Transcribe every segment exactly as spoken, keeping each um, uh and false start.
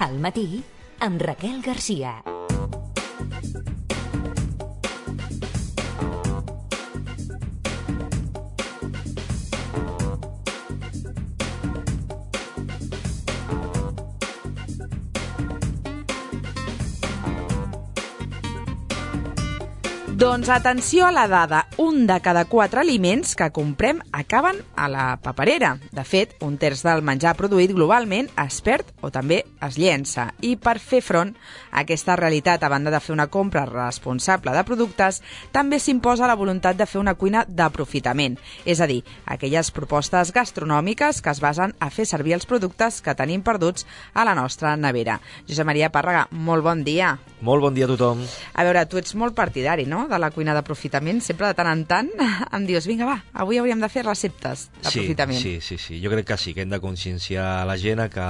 Al matí, amb Raquel Garcia. Doncs atenció a la dada, un de cada quatre aliments que comprem acaben a la paperera. De fet, un terç del menjar produït globalment es perd o també es llença. I per fer front a aquesta realitat, a banda de fer una compra responsable de productes, també s'imposa la voluntat de fer una cuina d'aprofitament. És a dir, aquelles propostes gastronòmiques que es basen a fer servir els productes que tenim perduts a la nostra nevera. Josep Maria Pàrrega, molt bon dia. Molt bon dia a tothom. A veure, tu ets molt partidari, no?, de la cuina d'aprofitament. Sempre de tant en tant em dius, vinga, va, avui hauríem de fer receptes d'aprofitament. Sí, sí, sí, sí. Jo crec que sí, que hem de conscienciar la gent a que,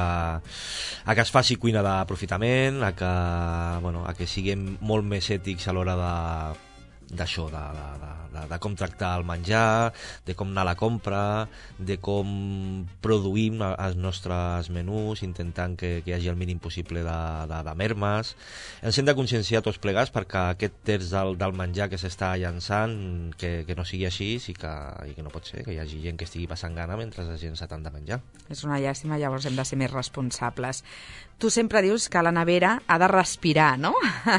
a que es faci cuina d'aprofitament, a que, bueno, a que siguem molt més ètics a l'hora de d'això, de, de, de, de com tractar el menjar, de com anar a la compra, de com produïm els nostres menús, intentant que, que hi hagi el mínim possible de, de, de mermes. Ens hem de conscienciar tots plegats perquè aquest terç del, del menjar que s'està llançant, que, que no sigui així i que, i que no pot ser, que hi hagi gent que estigui passant gana mentre es llença tant de menjar. És una llàstima, llavors hem de ser més responsables. Tu sempre dius que la nevera ha de respirar, no?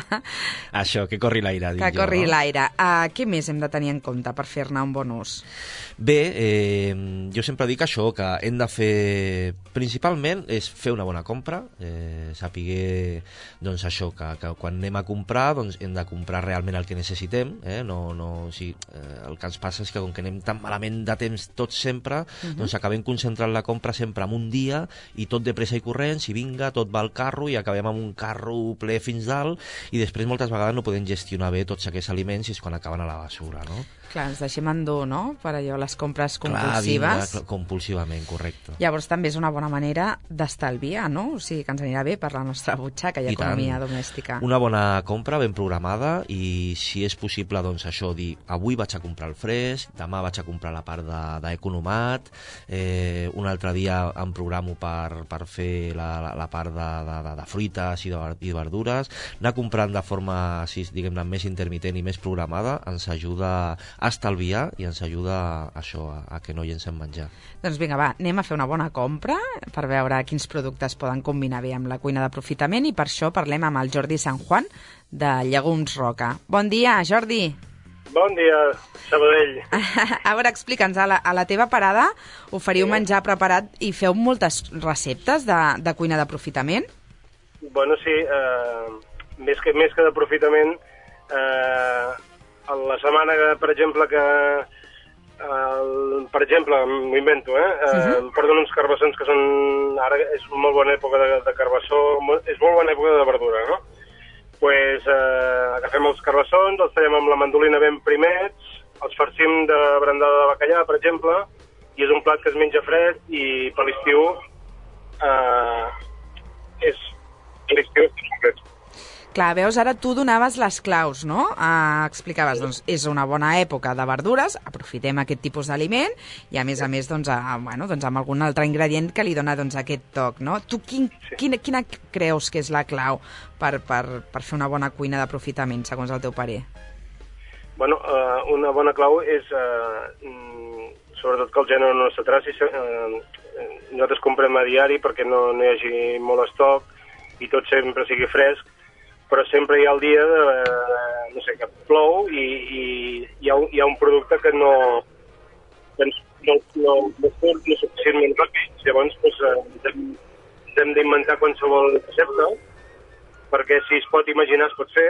Això, que corri l'aire, dic que jo. Que corri no? l'aire. Uh, què més hem de tenir en compte per fer-ne un bon ús? Bé, eh, jo sempre dic això, que hem de fer, principalment, és fer una bona compra, eh, saber, doncs això, que, que quan anem a comprar, doncs hem de comprar realment el que necessitem, eh? no, no, o sigui, eh, el que ens passa és que com que anem tan malament de temps tots sempre, uh-huh. doncs acabem concentrant la compra sempre en un dia, i tot de pressa i corrents, i vinga, tot va al carro, i acabem amb un carro ple fins dalt, i després moltes vegades no podem gestionar bé tots aquests aliments i és quan acaben a la basura, no? Clar, ens deixem endur, no?, per allò, les compres compulsives. Clar, vinga, compulsivament, correcte. Llavors també és una bona manera d'estalviar, no? O sigui, que ens anirà bé per la nostra butxaca i, I economia tant. domèstica. Una bona compra ben programada i, si és possible, doncs això, dir, avui vaig a comprar el fresc, demà vaig a comprar la part d'economat, eh, un altre dia em programo per, per fer la, la, la part de, de, de, de fruites i de, i de verdures. Anar comprant de forma, així, diguem-ne, més intermitent i més programada ens ajuda a estalviar i ens ajuda a això, a, a que no llencem menjar. Doncs vinga, va, anem a fer una bona compra per veure quins productes poden combinar bé amb la cuina d'aprofitament i per això parlem amb el Jordi San Juan de Llegums Roca. Bon dia, Jordi. Bon dia, Sabadell. A veure, explica'ns, a la, a la teva parada oferiu sí. menjar preparat i feu moltes receptes de, de cuina d'aprofitament? Bueno, sí, eh, més que, més que d'aprofitament, eh, la setmana, que, per exemple, que el, per exemple, m'ho invento, eh? eh uh-huh. em porten uns carbassons que són... Ara és molt bona època de, de carbassó, és molt bona època de verdura, no? Doncs pues, eh, agafem els carbassons, els tallem amb la mandolina ben primets, els farcim de brandada de bacallà, per exemple, i és un plat que es menja fred i per l'estiu eh, és... l'estiu és fred. Clar, veus, ara tu donaves les claus, no? Uh, explicaves, doncs, és una bona època de verdures, aprofitem aquest tipus d'aliment i, a més a més, doncs, a, bueno, doncs amb algun altre ingredient que li dona doncs, aquest toc, no? Tu quin, quina, quina creus que és la clau per, per, per fer una bona cuina d'aprofitament, segons el teu parer? Bueno, uh, una bona clau és, uh, sobretot que el gènere no s'atraci. Uh, nosaltres comprem a diari perquè no, no hi hagi molt estoc i tot sempre sigui fresc, però sempre hi ha el dia de, no sé, que plou i, i hi, ha un, hi ha un producte que no que no, no, no surt no suficientment ràpid. Llavors doncs, ens hem, hem d'inventar qualsevol recepta perquè si es pot imaginar es pot fer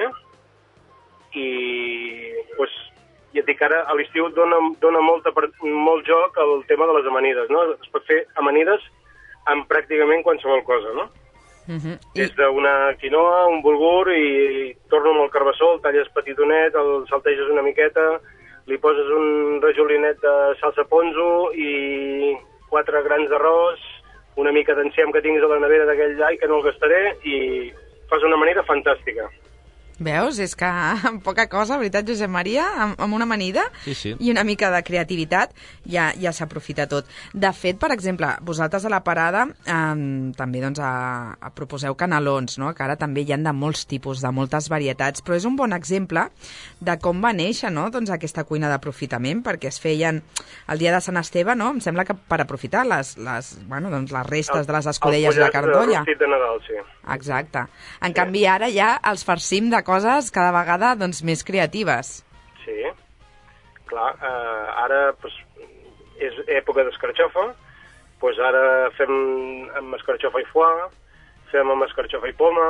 i doncs, ja et dic, ara a l'estiu dona, dona molta, molt joc al tema de les amanides, no? Es pot fer amanides amb pràcticament qualsevol cosa, no? Uh-huh. Des d'una quinoa, un bulgur i torno amb el carbassó, el talles petitonet, el salteges una miqueta, li poses un rajolinet de salsa ponzo i quatre grans d'arròs, una mica d'enciam que tinguis a la nevera d'aquell ai que no el gastaré i fas una manera fantàstica. Veus? És que amb poca cosa, veritat, Josep Maria, amb, amb una amanida sí, sí. i una mica de creativitat ja, ja s'aprofita tot. De fet, per exemple, vosaltres a la parada eh, també doncs, a, a proposeu canelons, no? Que ara també hi ha de molts tipus, de moltes varietats, però és un bon exemple de com va néixer, no? Doncs aquesta cuina d'aprofitament, perquè es feien el dia de Sant Esteve, no? Em sembla que per aprofitar les, les, bueno, doncs les restes el, de les escudelles de la cardolla. El de Nadal, sí. Exacte. En sí. canvi, ara ja els farcim de coses cada vegada doncs, més creatives. Sí, clar, eh, ara pues, és època d'escarxofa, pues ara fem amb escarxofa i foie, fem amb escarxofa i poma,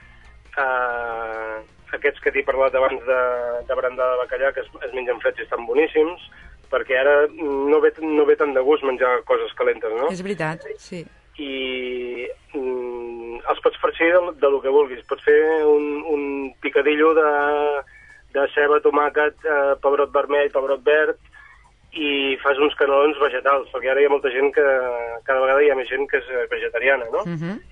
eh, aquests que t'he parlat abans de, de brandada de bacallà, que es, es mengen freds i estan boníssims, perquè ara no ve, no ve tant de gust menjar coses calentes, no? És veritat, sí. I mm, els pots farcir de, de lo que vulguis. Pots fer un, un picadillo de, de ceba, tomàquet, eh, pebrot vermell, pebrot verd, i fas uns canelons vegetals, perquè ara hi ha molta gent que, cada vegada hi ha més gent que és vegetariana, no? Uh -huh.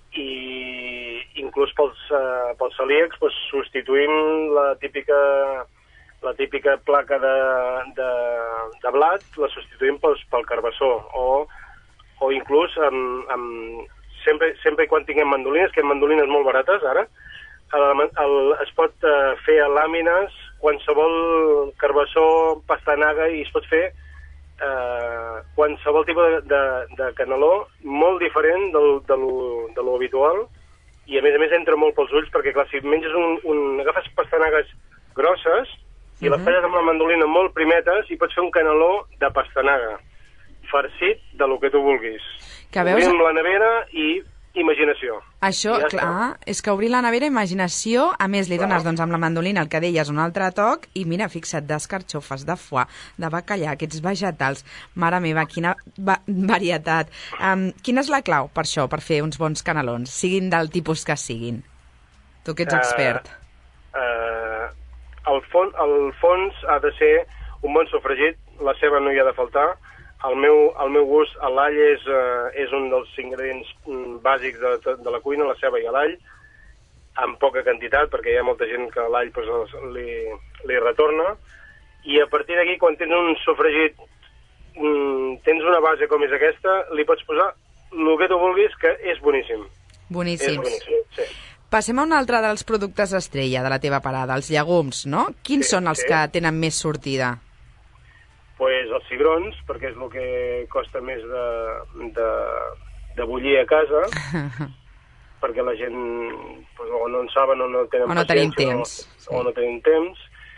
I inclús pels, uh, pels celíacs pues, substituïm la típica la típica placa de, de, de blat, la substituïm pels, pel carbassó, o o inclús amb, amb, sempre, sempre i quan tinguem mandolines, que hi ha mandolines molt barates ara, el, el, es pot uh, fer a làmines qualsevol carbassó, pastanaga, i es pot fer uh, qualsevol tipus de, de, de caneló molt diferent del, de, lo, de lo habitual, i a més a més entra molt pels ulls, perquè clar, si menges un, un agafes pastanagues grosses i les talles amb la mandolina molt primetes i pots fer un caneló de pastanaga farcit de lo que tu vulguis. Que veus... Obrim la nevera i imaginació. Això, ja clar, està. És que obrir la nevera, imaginació, a més li dones doncs, amb la mandolina, el que deies, un altre toc, i mira, fixa't, d'escarxofes, de foie, de bacallà, aquests vegetals, mare meva, quina va varietat. Um, quina és la clau per això, per fer uns bons canelons, siguin del tipus que siguin? Tu que ets expert. Uh, uh, el, fons, el fons ha de ser un bon sofregit, la ceba no hi ha de faltar. Al meu, al meu gust, l'all és, uh, és un dels ingredients um, bàsics de, de la cuina, la ceba i l'all, amb poca quantitat, perquè hi ha molta gent que l'all pues, li, li retorna, i a partir d'aquí, quan tens un sofregit, um, tens una base com és aquesta, li pots posar el que tu vulguis, que és boníssim. Boníssims. És boníssim, sí. Passem a un altre dels productes estrella de la teva parada, els llegums, no? Quins sí, són els sí. que tenen més sortida? Pues els cigrons, perquè és el que costa més de, de, de bullir a casa, perquè la gent pues, o no en saben o no tenen o no tenim temps. O, sí. o no tenim temps.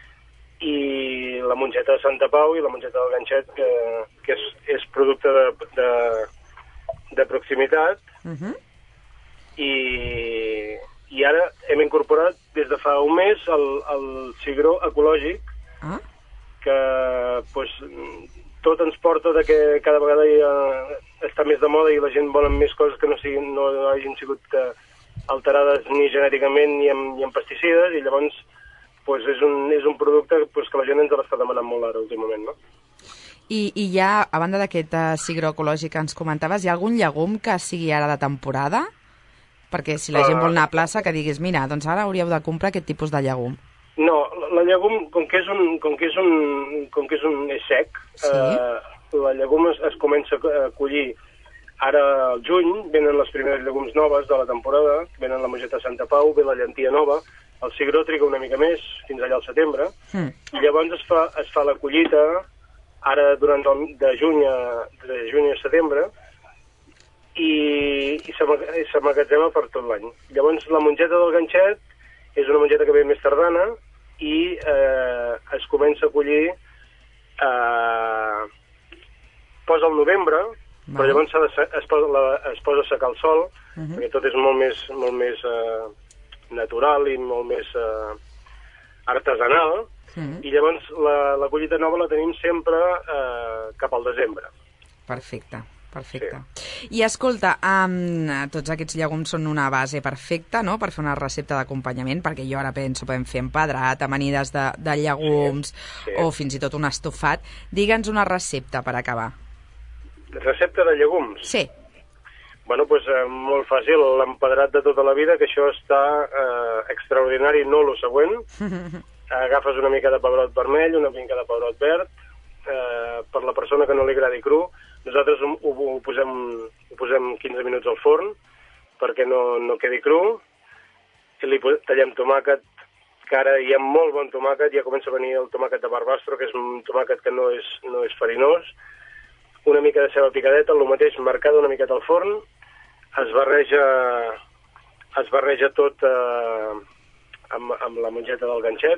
I la mongeta de Santa Pau i la mongeta del ganxet, que, que és, és producte de, de, de proximitat. Uh -huh. I, I ara hem incorporat des de fa un mes el, el cigró ecològic, ah. que pues, tot ens porta de que cada vegada ja està més de moda i la gent volen més coses que no, siguin, no hagin sigut alterades ni genèticament ni amb, ni amb pesticides, i llavors pues, és, un, és un producte pues, que la gent ens l'està demanant molt ara últimament, no? I, i ja, a banda d'aquest uh, cigró ecològic que ens comentaves, hi ha algun llegum que sigui ara de temporada? Perquè si la gent vol anar a plaça, que diguis, mira, doncs ara hauríeu de comprar aquest tipus de llegum. No, la llegum, com que és un, com que és un, com que és un és sec, sí. eh, la llegum es, es comença a collir ara al juny, venen les primeres llegums noves de la temporada, venen la mongeta Santa Pau, ve la llentia nova, el cigró triga una mica més, fins allà al setembre, mm. i llavors es fa, es fa la collita, ara durant el, de, juny a, de juny a setembre, i, i s'emmagatzema per tot l'any. Llavors la mongeta del ganxet és una mongeta que ve més tardana i eh, es comença a collir eh, posa al novembre, no. però llavors de, es, posa la, es posa a secar el sol, uh -huh. perquè tot és molt més, molt més eh, natural i molt més eh, artesanal, uh -huh. i llavors la, la collita nova la tenim sempre eh, cap al desembre. Perfecte. Perfecte. Sí. I escolta, um, tots aquests llegums són una base perfecta, no?, per fer una recepta d'acompanyament, perquè jo ara penso, podem fer empedrat, amanides de, de llegums, sí. Sí. o fins i tot un estofat. Digue'ns una recepta per acabar. Recepta de llegums? Sí. Bueno, doncs pues, eh, molt fàcil, l'empedrat de tota la vida, que això està eh, extraordinari, no lo següent. Agafes una mica de pebrot vermell, una mica de pebrot verd. Eh, per la persona que no li agradi cru, nosaltres ho, ho, ho, posem, ho posem quinze minuts al forn perquè no, no quedi cru. I li tallem tomàquet, que ara hi ha molt bon tomàquet, ja comença a venir el tomàquet de Barbastro, que és un tomàquet que no és, no és farinós. Una mica de ceba picadeta, el mateix, marcada una miqueta al forn. Es barreja, es barreja tot eh, amb, amb la mongeta del ganxet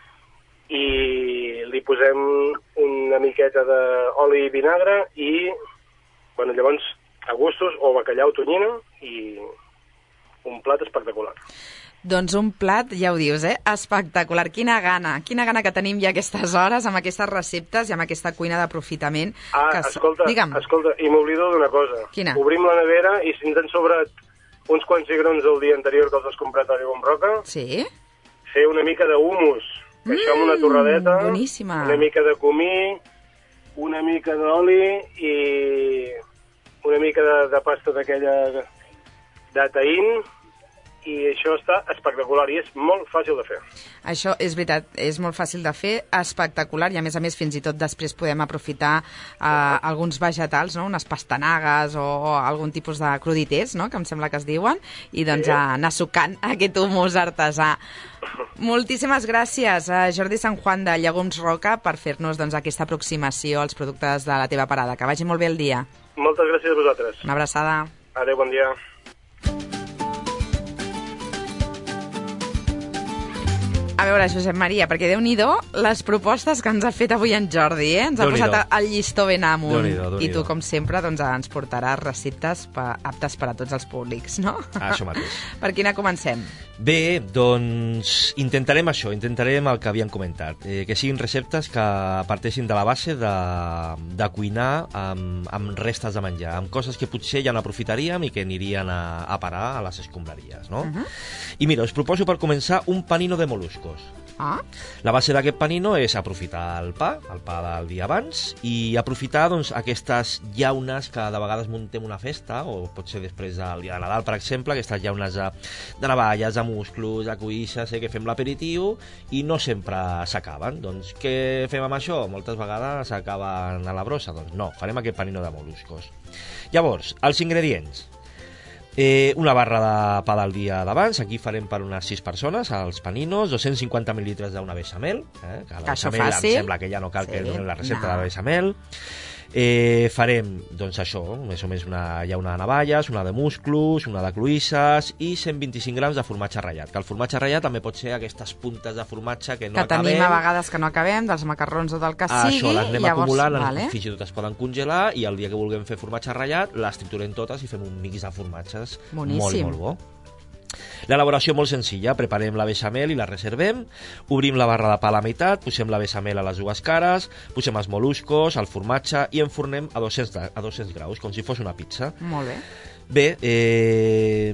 i li posem una miqueta d'oli i vinagre i, bueno, llavors, a gustos, o bacallà o tonyina i un plat espectacular. Doncs un plat, ja ho dius, eh? Espectacular. Quina gana, quina gana que tenim ja aquestes hores amb aquestes receptes i amb aquesta cuina d'aprofitament. Ah, que... escolta, Digue'm. escolta, i m'oblido d'una cosa. Quina? Obrim la nevera i si ens han sobrat uns quants cigrons el dia anterior que els has comprat a Llagom Roca, sí? fer una mica d'humus, que mm, això amb una torradeta, boníssima. Una mica de comí, una mica d'oli i una mica de, de pasta d'aquella de taïn, i això està espectacular i és molt fàcil de fer. Això és veritat, és molt fàcil de fer, espectacular, i a més a més fins i tot després podem aprofitar eh, alguns vegetals, no? Unes pastanagues o, o algun tipus de cruditers, no? Que em sembla que es diuen, i doncs sí. anar sucant aquest humus artesà. Moltíssimes gràcies a Jordi Sant Juan de Llegums Roca per fer-nos doncs, aquesta aproximació als productes de la teva parada. Que vagi molt bé el dia. Moltes gràcies a vosaltres. Una abraçada. Adéu, bon dia. A veure, Josep Maria, perquè Déu-n'hi-do les propostes que ens ha fet avui en Jordi, eh? Ens ha posat el llistó ben amunt. I tu, com sempre, doncs, ens portaràs receptes per, aptes per a tots els públics, no? Ah, això mateix. Per quina comencem? Bé, doncs intentarem això, intentarem el que havíem comentat, eh, que siguin receptes que parteixin de la base de, de cuinar amb, amb restes de menjar, amb coses que potser ja no aprofitaríem i que anirien a, a parar a les escombraries, no? Uh-huh. I mira, us proposo per començar un panino de moluscos. Ah. La base d'aquest panino és aprofitar el pa, el pa del dia abans, i aprofitar doncs, aquestes llaunes que de vegades muntem una festa, o pot ser després del dia de Nadal, per exemple, aquestes llaunes de, de navalles, de musclos, de cuisses, eh, que fem l'aperitiu i no sempre s'acaben. Doncs què fem amb això? Moltes vegades s'acaben a la brossa. Doncs no, farem aquest panino de moluscos. Llavors, els ingredients. Eh, una barra de pa del dia d'abans, aquí farem per unes sis persones, els paninos, dos-cents cinquanta mil·litres d'una bechamel, eh, que la bechamel em sembla que ja no cal sí, que donem la recepta no. de la bechamel. Eh, farem, doncs això, més o menys una llauna de navalles, una de musclos, una de cloïsses i cent vint-i-cinc grams de formatge ratllat, que el formatge ratllat també pot ser aquestes puntes de formatge que no que acabem. Que tenim a vegades que no acabem, dels macarrons o del que ah, sigui. Això, les anem llavors, acumulant, vale. fins i tot es poden congelar i el dia que vulguem fer formatge ratllat, les triturem totes i fem un mix de formatges boníssim. molt, molt bo. L'elaboració molt senzilla, preparem la bechamel i la reservem, obrim la barra de pa a la meitat, posem la bechamel a les dues cares, posem els moluscos, el formatge i enfornem a dos-cents, a dos-cents graus, com si fos una pizza. Molt bé. Bé, eh,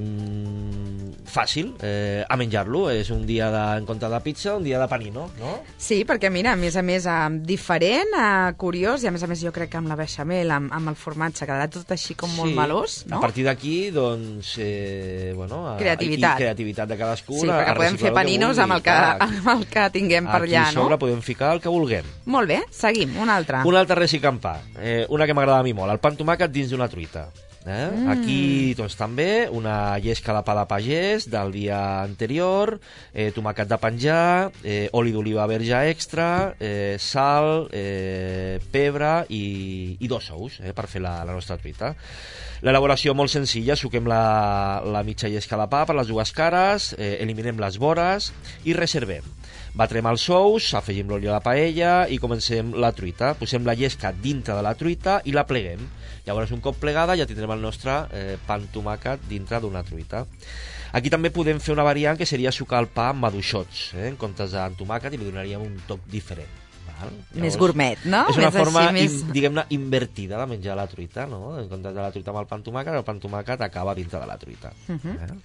fàcil, eh, a menjar-lo. És un dia de, en compte de pizza, un dia de panino, no? Sí, perquè mira, a més a més, eh, diferent, eh, curiós, i a més a més jo crec que amb la bechamel, amb, amb el formatge, quedarà tot així com molt sí, melós, no? A partir d'aquí, doncs, eh, bueno... Creativitat. Aquí, creativitat de cadascú. Sí, perquè podem fer paninos amb el, que, amb el que tinguem per allà, no? Aquí sobre podem ficar el que vulguem. Molt bé, seguim, una altra. Una altra recicampà, eh, una que m'agrada a mi molt, el pa amb tomàquet dins d'una truita. Eh? Mm. Aquí doncs, també una llesca de pa de pagès del dia anterior, eh, tomàquet de penjar, eh, oli d'oliva verge extra, eh, sal, eh, pebre i, i dos ous eh, per fer la, la nostra truita. L'elaboració molt senzilla, suquem la, la mitja llesca de pa per les dues cares, eh, eliminem les vores i reservem. Batrem els ous, afegim l'oli a la paella i comencem la truita. Posem la llesca dintre de la truita i la pleguem. Llavors, un cop plegada, ja tindrem el nostre eh, pa amb tomàquet dintre d'una truita. Aquí també podem fer una variant que seria sucar el pa amb maduixots, eh, en comptes de tomàquet, i li donaríem un toc diferent. Val? Llavors, més gourmet, no? És una més forma, així, més... in, diguem-ne, invertida de menjar la truita, no? En comptes de la truita amb el pa amb tomàquet, el pa amb tomàquet acaba dintre de la truita. Uh-huh. eh?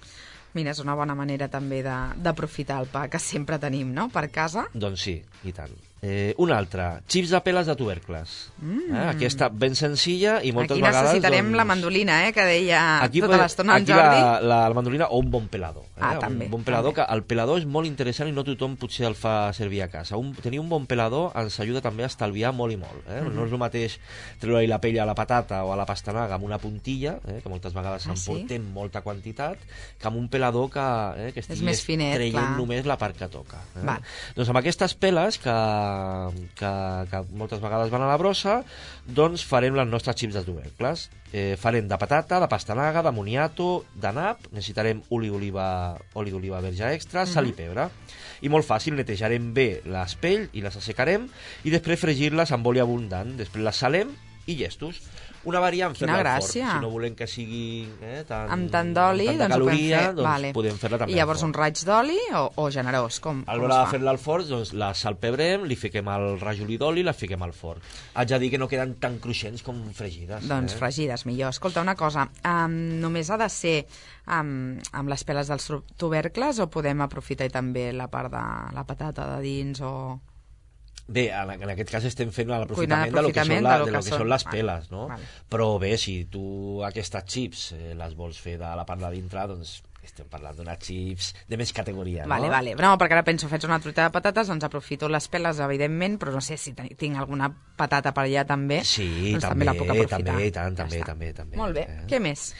Mira, és una bona manera també de- d'aprofitar el pa que sempre tenim, no?, per casa. Doncs sí, i tant. Eh, una altra, xips de peles de tubercles. Mm. Eh, aquesta ben senzilla i moltes Aquí vegades... necessitarem doncs, la mandolina, eh, que deia aquí tota podem- l'estona el aquí Jordi. La, la, la mandolina o un bon pelador. Eh? Ah, també, Un bon pelador, també. que el pelador és molt interessant i no tothom potser el fa servir a casa. Un, tenir un bon pelador ens ajuda també a estalviar molt i molt. Eh? Mm -hmm. No és el mateix treure-hi la pell a la patata o a la pastanaga amb una puntilla, eh? que moltes vegades Ah, s'emportem sí? molta quantitat, que amb un pelador que, eh? que estigui més finet, traient clar. només la part que toca. Eh? Val. Doncs amb aquestes peles que, que, que moltes vegades van a la brossa, doncs farem les nostres xips de tubercles. Eh, farem de patata, de pastanaga, de moniato, de nap, necessitarem oli d'oliva oli d'oliva verge extra, sal i pebre. I molt fàcil, netejarem bé les pells i les assecarem i després fregir-les amb oli abundant. Després les salem i llestos. Una variant, Quina fer-la al gràcia. forn. Si no volem que sigui eh, tan, Amb tant d'oli, amb tanta doncs ho podem caloria, fer. doncs Vale. podem fer-la també I llavors al forn. un raig d'oli o, o generós? Com, A com l'hora es de fa? fer-la al forn, doncs la salpebrem, li fiquem el rajolí d'oli i la fiquem al forn. Haig de dir que no queden tan cruixents com fregides. Doncs eh? fregides, millor. Escolta, una cosa, um, només ha de ser um, amb les peles dels tu- tubercles o podem aprofitar també la part de la patata de dins o... Bé, en, en aquest cas estem fent Cuinar l'aprofitament de lo que, són, d'aprofitament la, de lo de lo que que són. són les Vale, peles, no? vale. Però bé, si tu aquestes xips eh, les vols fer de la part de dintre, doncs estem parlant d'unes xips de més categoria, no? Vale, vale. No, perquè ara penso, faig una truita de patates, doncs aprofito les peles, evidentment, però no sé si ten- tinc alguna patata per allà també. Sí, doncs també, també, la puc aprofitar. també, i tant, Ja també, està. també, també. Molt bé. Eh? Què més?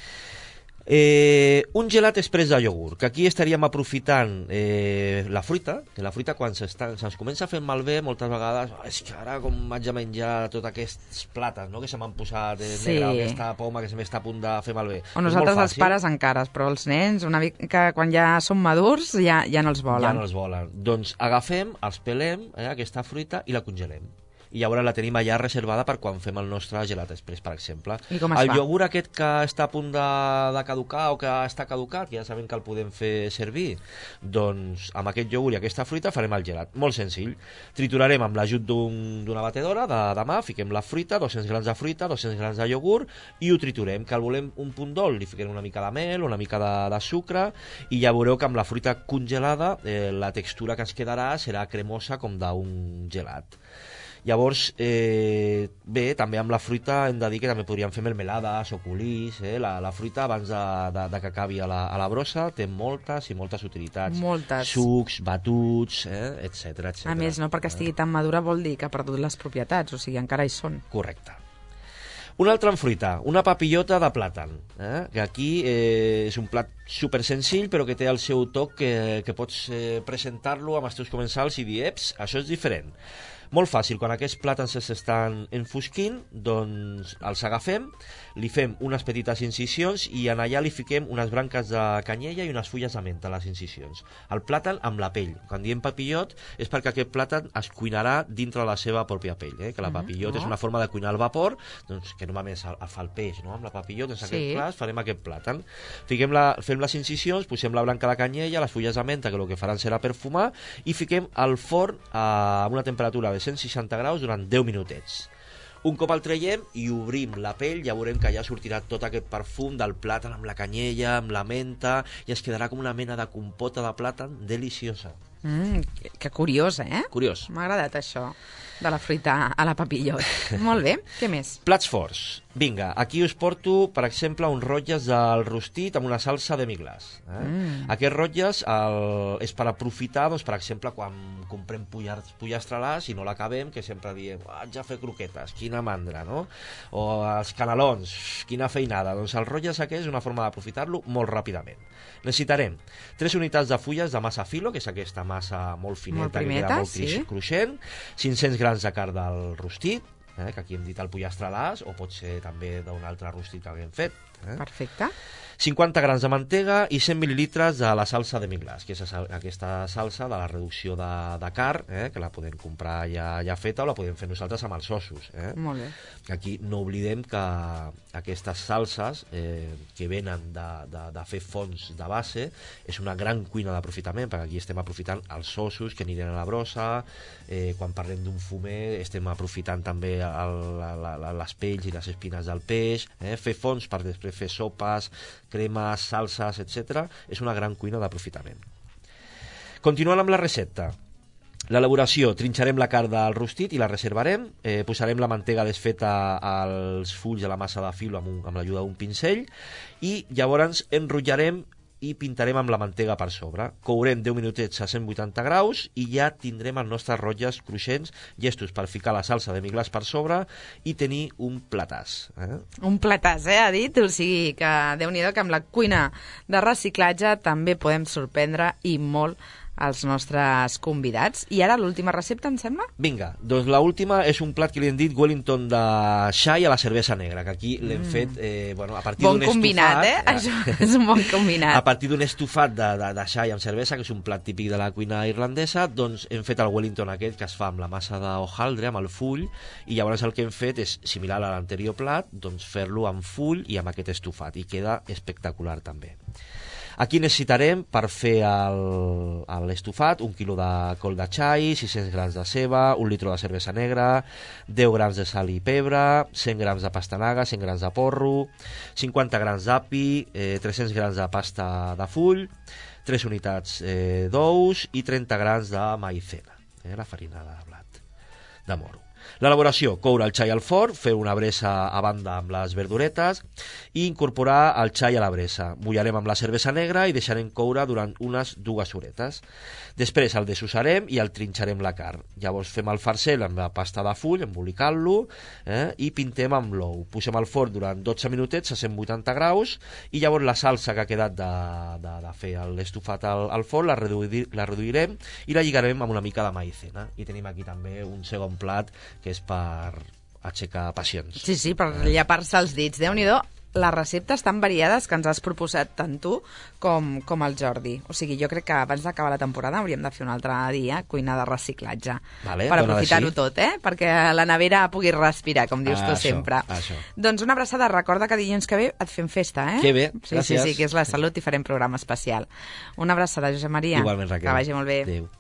Eh, un gelat express de iogurt, que aquí estaríem aprofitant eh, la fruita, que la fruita quan s'està- se'ns comença a fer malbé moltes vegades, oh, és que ara com vaig a menjar tots aquests plàtans, no?, que se m'han posat eh, Sí. negra, aquesta poma que se m'està a punt de fer malbé. O És nosaltres molt els fàcil. pares encara, però els nens, una mica quan ja són madurs, ja, ja no els volen. Ja no els volen. Doncs agafem, els pelem, eh, aquesta fruita, i la congelem. I llavors la tenim allà reservada per quan fem el nostre gelat express, per exemple. I com es el fa? iogurt aquest que està a punt de, de caducar o que està caducat, que ja sabem que el podem fer servir, doncs amb aquest iogurt i aquesta fruita farem el gelat. Molt senzill. Triturarem amb l'ajut d'un- d'una batedora de, de mà, fiquem la fruita, dos-cents grams de fruita, dos-cents grams de iogurt, i ho triturem. Que el volem un punt dolç, li fiquem una mica de mel, una mica de, de sucre, i ja veureu que amb la fruita congelada eh, la textura que ens quedarà serà cremosa com d'un gelat. Llavors, eh, bé, també amb la fruita hem de dir que també podríem fer melmelades o culís. Eh? La, la fruita, abans de, de, de que acabi a la, a la brossa, té moltes i moltes utilitats. Moltes. Sucs, batuts, eh? etc etcètera. A més, no perquè estigui tan madura vol dir que ha perdut les propietats, o sigui, encara hi són. Correcte. Una altra en fruita, una papillota de plàtan, eh? que aquí eh, és un plat super senzill però que té el seu toc que, que pots eh, presentar-lo amb els teus comensals i dir, eps, això és diferent. Molt fàcil, quan aquests plàtans s'estan enfosquint, doncs els agafem, li fem unes petites incisions i en allà li fiquem unes branques de canyella i unes fulles de menta a les incisions. El plàtan amb la pell. Quan diem papillot és perquè aquest plàtan es cuinarà dintre la seva pròpia pell, eh? que la papillot oh. és una forma de cuinar al vapor, doncs, que normalment es fa el peix, no? Amb la papillot, en aquest Sí. cas farem aquest plàtan. Fiquem la, fem les incisions, posem la branca de canyella, les fulles de menta, que el que faran serà perfumar, i fiquem al forn a una temperatura de cent seixanta graus durant deu minutets. Un cop el traiem i obrim la pell, ja veurem que ja sortirà tot aquest perfum del plàtan amb la canyella, amb la menta, i es quedarà com una mena de compota de plàtan deliciosa. Mm, que, que curiós, eh? Curiós. M'ha agradat això, de la fruita a la papillot. Molt bé, què més? Plats forts. Vinga, aquí us porto, per exemple, uns rotlles del rostit amb una salsa de miglàs. Eh? Mm. Aquests rotlles el, és per aprofitar, doncs, per exemple, quan comprem pollastre i no l'acabem, que sempre diem, ah, haig de fer croquetes, quina mandra, no? O els canelons, quina feinada. Doncs els rotlles aquests és una forma d'aprofitar-lo molt ràpidament. Necessitarem tres unitats de fulles de massa filo, que és aquesta massa molt fineta, Molt primeta, que queda molt sí. cruixent, cinc-cents grams de carn del rostit, eh, que aquí hem dit el pollastre a l'as, o pot ser també d'un altre rostit que haguem fet. Eh? Perfecte. cinquanta grams de mantega i cent mil·lilitres de la salsa de miglàs, que és aquesta salsa de la reducció de, de carn, eh, que la podem comprar ja, ja feta o la podem fer nosaltres amb els ossos. Eh? Molt bé. Aquí no oblidem que aquestes salses eh, que venen de, de, de fer fons de base és una gran cuina d'aprofitament, perquè aquí estem aprofitant els ossos que aniran a la brossa, eh, quan parlem d'un fumer estem aprofitant també el, la, la, les pells i les espines del peix, eh, fer fons per després fer sopes cremes, salses, etcètera. És una gran cuina d'aprofitament. Continuant amb la recepta. L'elaboració, trinxarem la carn del rostit i la reservarem, eh, posarem la mantega desfeta als fulls de la massa de filo amb, un, amb l'ajuda d'un pincell i llavors enrotllarem i pintarem amb la mantega per sobre. Courem deu minutets a cent vuitanta graus i ja tindrem els nostres rotlles cruixents llestos per ficar la salsa de miglàs per sobre i tenir un platàs. Eh? Un platàs, eh, ha dit? O sigui que, Déu-n'hi-do, que amb la cuina de reciclatge també podem sorprendre i molt els nostres convidats. I ara l'última recepta, em sembla? Vinga, doncs l'última és un plat que li hem dit Wellington de xai a la cervesa negra, que aquí l'hem mm. fet eh, bueno, a partir bon d'un combinat, estofat... Eh? eh? Això és un bon combinat. A partir d'un estofat de, de, de xai amb cervesa, que és un plat típic de la cuina irlandesa, doncs hem fet el Wellington aquest, que es fa amb la massa d'hojaldre, amb el full, i llavors el que hem fet és, similar a l'anterior plat, doncs fer-lo amb full i amb aquest estofat, i queda espectacular també. Aquí necessitarem, per fer l'estofat, un quilo de col de xai, sis-cents grams de ceba, un litre de cervesa negra, deu grams de sal i pebre, cent grams de pastanaga, cent grams de porro, cinquanta grams d'api, eh, tres-cents grams de pasta de full, tres unitats eh, d'ous i trenta grams de maïzena, eh, la farina de blat, de moro. L'elaboració, coure el xai al forn, fer una bresa a banda amb les verduretes i incorporar el xai a la bresa. Mullarem amb la cervesa negra i deixarem coure durant unes dues horetes. Després el desussarem i el trinxarem la carn. Llavors fem el farcell amb la pasta de full, embolicant-lo, eh, i pintem amb l'ou. Posem al forn durant dotze minutets a cent vuitanta graus i llavors la salsa que ha quedat de, de, de fer l'estofat al, al forn la, reduir, la reduirem i la lligarem amb una mica de maïzena. I tenim aquí també un segon plat que és per aixecar passions. Sí, sí, per llapar-se els dits. Déu-n'hi-do, les receptes tan variades que ens has proposat tant tu com, com el Jordi. O sigui, jo crec que abans d'acabar la temporada hauríem de fer un altre dia cuina de reciclatge. Vale, per aprofitar-ho tot, eh? Perquè la nevera pugui respirar, com dius ah, tu sempre. Això. Doncs una abraçada. Recorda que dilluns que ve et fem festa, eh? Que bé, sí, gràcies. Sí, sí, que és la salut i farem programa especial. Una abraçada, Josep Maria. Igualment, Raquel. Que vagi molt bé. Adéu.